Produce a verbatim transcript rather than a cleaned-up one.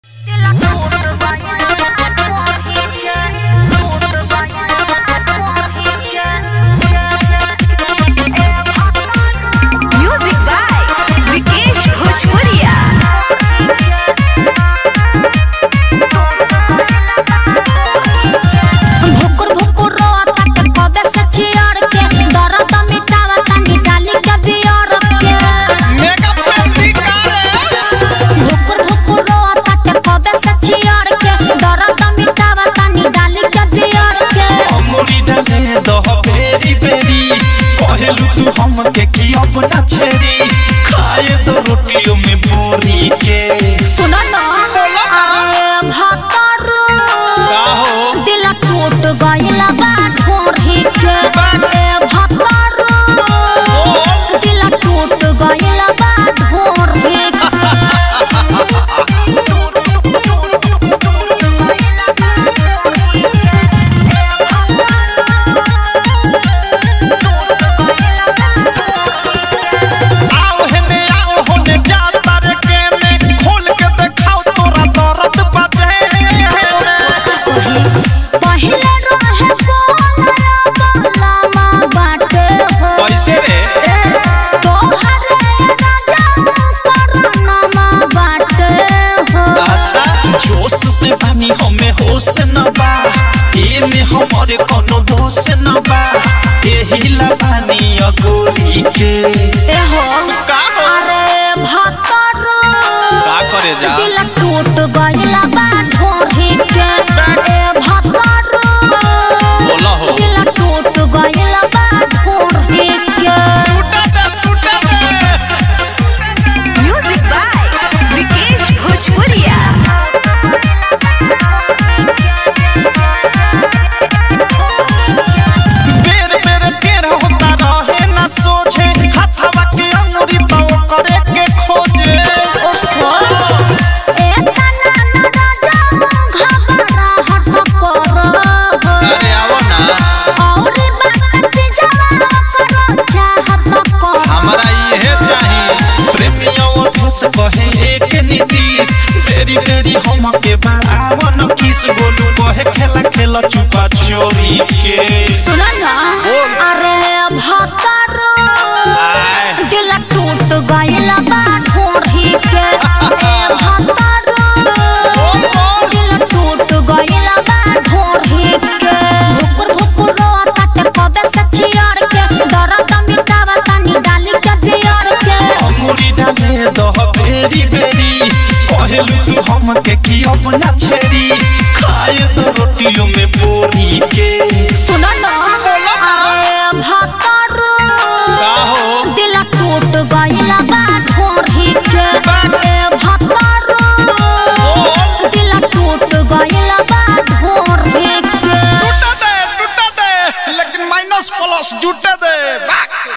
हमके की अपना छेरी खाए दो रोटियों में पूरी के सुना ना अरे भतरू का हो दिल टूट गइला बा ठोरी के ए भतरू दिल टूट गइला बा ठोरी हमें होश न बा एमे हमारे कोनो दोष न बा एही लबानी अगोरी के ए हो का हो अरे भतरू का करे जा दिल टूट गइला बा ठोरी के ए भतरू बोला हो दिल टूट गइला बा ठोरी के टूटा दे टूटा दे म्यूजिक बाय विकेश भोजपुरिया कहे एक नीतीश तेरी तेरी हम के बावन किस बोलू कहे खेला खेला चुपा चोरी के सुना ना अरे भतरू दिल टूट गइला बा ठोरी के ए भतरू दिल टूट गइला बा ठोरी के भुकुर भुकुर रोता ते कबे से चियार के दर्द मिटावा तनी डाली के बियार के अंगूरी डाले दो बेरी बेरी कहलू तू हमके की अपना छेरी खाए दो रोटियों में पूरी के